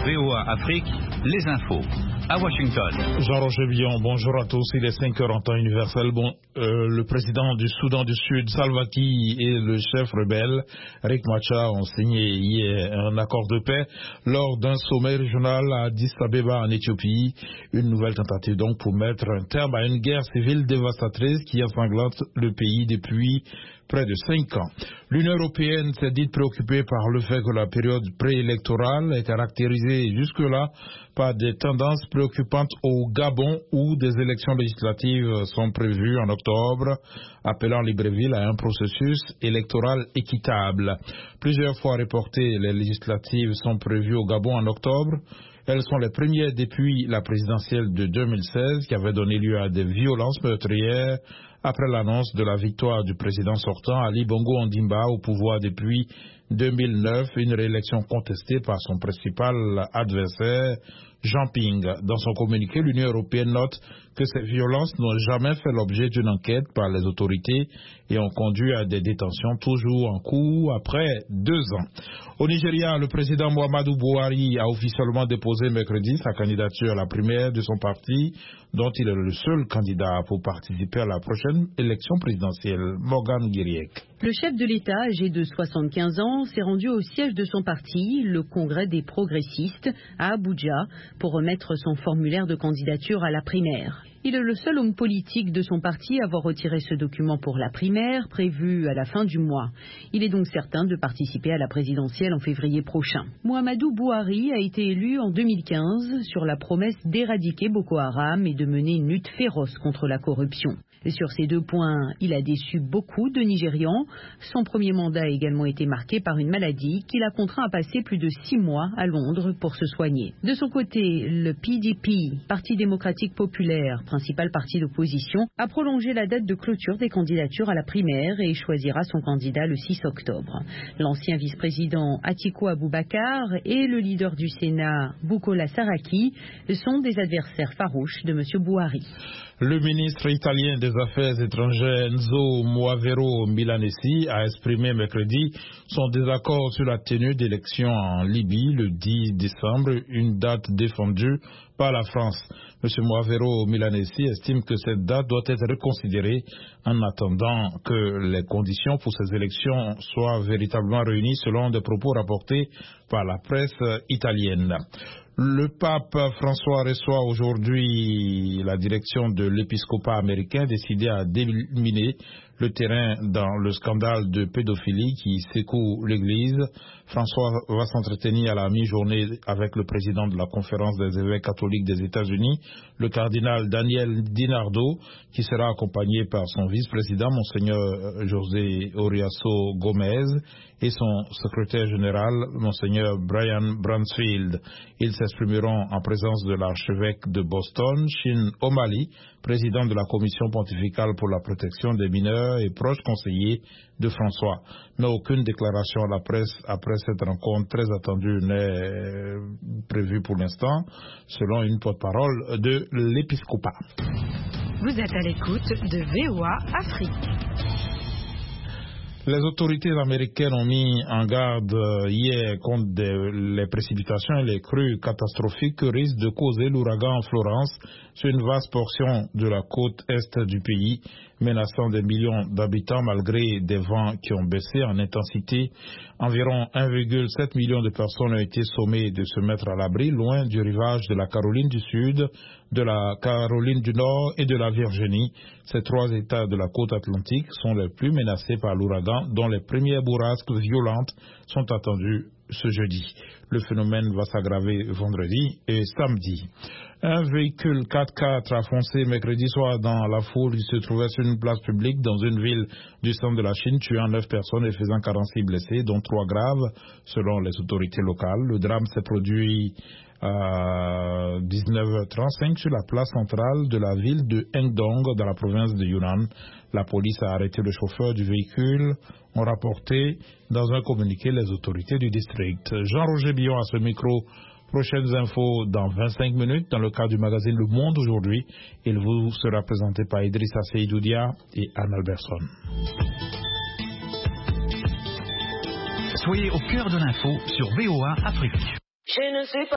VOA Afrique, les infos. À Washington. Jean-Roger Billon, bonjour à tous. Il est 5h en temps universel. Le président du Soudan du Sud, Salva Kiir, et le chef rebelle, Riek Machar, ont signé hier un accord de paix lors d'un sommet régional à Addis Abeba en Éthiopie. Une nouvelle tentative donc pour mettre un terme à une guerre civile dévastatrice qui ensanglante le pays depuis près de 5 ans. L'Union européenne s'est dite préoccupée par le fait que la période préélectorale est caractérisée jusque-là par des tendances préoccupantes au Gabon où des élections législatives sont prévues en octobre, appelant Libreville à un processus électoral équitable. Plusieurs fois reportées, les législatives sont prévues au Gabon en octobre. Elles sont les premières depuis la présidentielle de 2016 qui avait donné lieu à des violences meurtrières après l'annonce de la victoire du président sortant Ali Bongo Ondimba au pouvoir depuis 2009, une réélection contestée par son principal adversaire, Jean Ping. Dans son communiqué, l'Union européenne note que ces violences n'ont jamais fait l'objet d'une enquête par les autorités et ont conduit à des détentions toujours en cours après 2 ans. Au Nigeria, le président Muhammadu Buhari a officiellement déposé mercredi sa candidature à la primaire de son parti, dont il est le seul candidat pour participer à la prochaine élection présidentielle. Morgan Guiriek. Le chef de l'État, âgé de 75 ans, s'est rendu au siège de son parti, le Congrès des progressistes, à Abuja, pour remettre son formulaire de candidature à la primaire. Il est le seul homme politique de son parti à avoir retiré ce document pour la primaire, prévue à la fin du mois. Il est donc certain de participer à la présidentielle en février prochain. Muhammadu Buhari a été élu en 2015 sur la promesse d'éradiquer Boko Haram et de mener une lutte féroce contre la corruption. Et sur ces 2 points, il a déçu beaucoup de Nigérians. Son premier mandat a également été marqué par une maladie qui l'a contraint à passer plus de 6 mois à Londres pour se soigner. De son côté, le PDP, Parti démocratique populaire, principal parti d'opposition, a prolongé la date de clôture des candidatures à la primaire et choisira son candidat le 6 octobre. L'ancien vice-président Atiku Abubakar et le leader du Sénat, Bukola Saraki, sont des adversaires farouches de M. Buhari. Le ministre italien des Affaires étrangères Enzo Moavero Milanesi a exprimé mercredi son désaccord sur la tenue d'élections en Libye le 10 décembre, une date défendue par la France. M. Moavero Milanesi estime que cette date doit être reconsidérée en attendant que les conditions pour ces élections soient véritablement réunies selon des propos rapportés par la presse italienne. Le pape François reçoit aujourd'hui la direction de l'épiscopat américain décidé à déminer le terrain dans le scandale de pédophilie qui secoue l'Église. François va s'entretenir à la mi-journée avec le président de la conférence des évêques catholiques des États-Unis, le cardinal Daniel DiNardo, qui sera accompagné par son vice-président, Monseigneur José Oriaso Gomez, et son secrétaire général, Monseigneur Brian Bransfield. Ils s'exprimeront en présence de l'archevêque de Boston, Shin O'Malley, président de la commission pontificale pour la protection des mineurs et proche conseiller de François. Mais aucune déclaration à la presse après cette rencontre très attendue n'est prévue pour l'instant, selon une porte-parole de l'épiscopat. Vous êtes à l'écoute de VOA Afrique. Les autorités américaines ont mis en garde hier contre les précipitations et les crues catastrophiques que risque de causer l'ouragan Florence sur une vaste portion de la côte est du pays, menaçant des millions d'habitants malgré des vents qui ont baissé en intensité. Environ 1,7 million de personnes ont été sommées de se mettre à l'abri loin du rivage de la Caroline du Sud, de la Caroline du Nord et de la Virginie. Ces 3 États de la côte atlantique sont les plus menacés par l'ouragan, dont les premières bourrasques violentes sont attendues ce jeudi. Le phénomène va s'aggraver vendredi et samedi. Un véhicule 4x4 a foncé mercredi soir dans la foule qui se trouvait sur une place publique dans une ville du centre de la Chine, tuant 9 personnes et faisant 46 blessés, dont 3 graves, selon les autorités locales. Le drame s'est produit à 19h35 sur la place centrale de la ville de Hengdong, dans la province de Yunnan. La police a arrêté le chauffeur du véhicule, ont rapporté dans un communiqué les autorités du district. Jean-Roger Billon à ce micro. Prochaines infos dans 25 minutes dans le cadre du magazine Le Monde aujourd'hui. Il vous sera présenté par Idrissa Seydoudia et Anne Alberson. Soyez au cœur de l'info sur VOA Afrique. Je ne sais pas.